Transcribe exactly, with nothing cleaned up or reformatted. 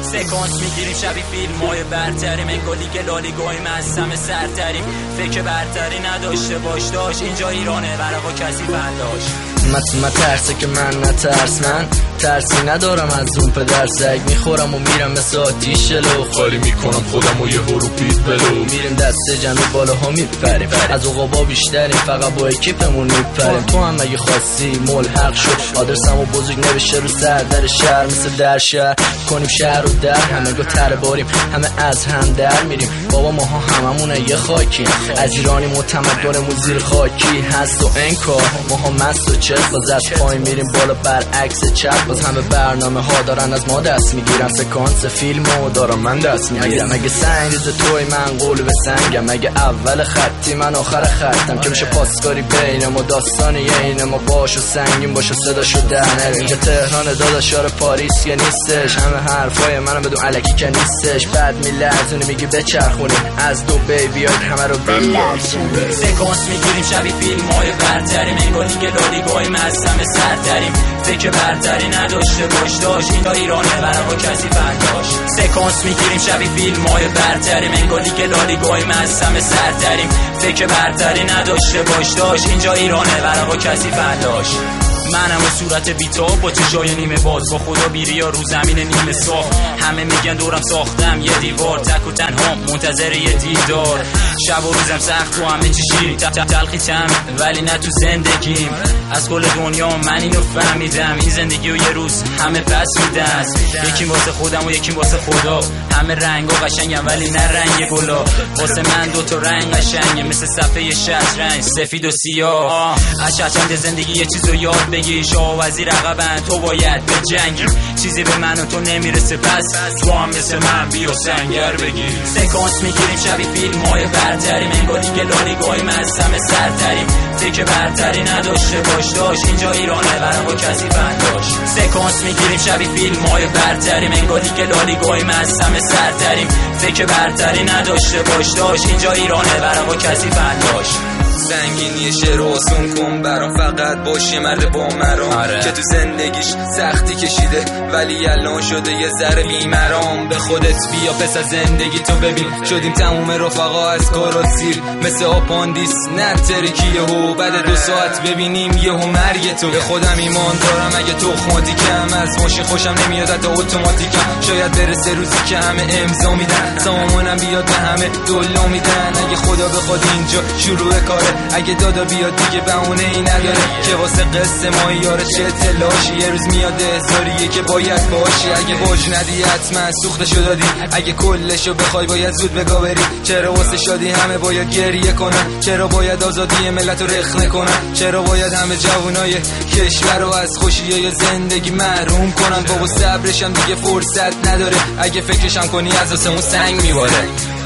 سکانس میگیریم شبیه فیلم های برتریم، انگار لیگ لالیگای مستم سرتریم. فکر برتری نداشته باش داشت، اینجا ایرانه ورقا کسی برداشت. مت ترسه که من نترس، من ترسی ندارم از اون پدر سگ. میخورم و میرم مثل آتیش جلو، خالی میکنم خودم و یه هرو پیت بلو. میریم دسته جمعی بالاها میپریم، از عقابا بیشتریم فقط با اکیپمون میپریم. تو هم اگه خواستی ملحق شد، آدرسمو بزرگ نوشته رو سر در شهر، مثل در شهر کنیم شهر رو در. همه گو تر باریم، همه از هم در میریم. بابا ماها هممونه یه خاکیم، از ایرانی متمدنمون زیر خاکی هست و انکار. ماها مست و چل باز از پای میریم بالا برعکس چپ. باز همه برنامه ها دارن از ما دست میگیرن، سکانس فیلمو دارم من دست میگیرم. اگه سنگ ریز توی من قول به سنگم، اگه اول خطی من آخر خطم، که میشه پاسکاری بین ما داستانی این ما. باش و سنگین باشه صداشو در نره، اینجا تهران داداشار پاریس که نیستش. همه حرفای منم بدون الکی که نیستش. بعد میلرزونی میگی بچرخونی از دو بی بیاید همه رو بلرزونی. سکانس میگیریم شبیه فیلم های برتریم، انگار لیگ لالیگای مستم سرتریم. فکر برتری نداشته باش داشت، اینجا ایرانه ورقا کسی برداشت. سکانس میگیریم شبیه فیلم های برتریم، انگار لیگ لالیگای مستم سرتریم. فکر برتری نداشته باش داشت، اینجا ایرانه ورقا کسی برداشت. منم و صورت بیتاب با چشای نیمه باز، با خدا بیریا رو زمین نیمه ساخت. همه میگن دورم ساختم یه دیوار، تک و تنها منتظر یه دیدار. شب و روزم سخت و همه چی شیرین، تلخی تم ولی نه تو زندگیم. از کل دنیا من اینو فهمیدم، این زندگی و یه روز همه پس میدن. یکیم واسه خودم و یکیم واسه خدا، همه رنگا قشنگم ولی نه رنگ گلا. واسه من دو تا رنگ قشنگه مثل صفحه شطرنج، سفید و سیاه. از شطرنج زندگی یه چیزو یاد بگیر، شاه وزیر عقبن تو باید به جنگی. چیزی به من و تو نمیرسه پس تو هم مثل من بیا سنگر بگیر. سکانس میگیریم شبیه فیلم های برتریم، انگار لیگ لالیگای مستم سرتریم. فکر برتری نداشته باش داشت، اینجا ایرانه ورقا کسی برداشت. سکانس میگیریم شبیه فیلم های برتریم، انگار لیگ لالیگای مستم سرتریم. فکر برتری نداشته باش داشت، اینجا ایرانه ورقا کسی برداشت. سنگینی شعر آسون کن برام، فقط باشی مرد با مرام. آره. که تو زندگیش سختی کشیده ولی الان شده یه ذره بیمرام. به خودت بیا پس از زندگی تو ببین، شدیم تموم رفقا از کار و سیر، مثل آپاندیس نه ترکیه و بعد دو ساعت ببینیم یه هم مرگ تو. به خودم ایمان دارم اگه تو خودی کم از ماشین خوشم نمیاد حتی اتوماتیکم. شاید برسه روزی که همه امضا میدن، سامانم بیاد به همه دلا میدن. اگه خدا بخواد اینجا شروع کاره، اگه دادا بیاد دیگه بهونه ای نداره که واسه قصه ما یاره چه تلاشی. یه روز میاد هزاریه که باید باشی، اگه باج ندی حتما سوختشو دادی. اگه کلشو بخوای باید زود بگا بری. چرا واسه شادی همه باید گریه کنن؟ چرا باید آزادی ملت رو رخنه کنن؟ چرا باید همه جوانای کشور رو از خوشی زندگی محروم کنن؟ بابا صبرشم دیگه فرصت نداره، اگه فکرشم کنی از آسمون سنگ میباره.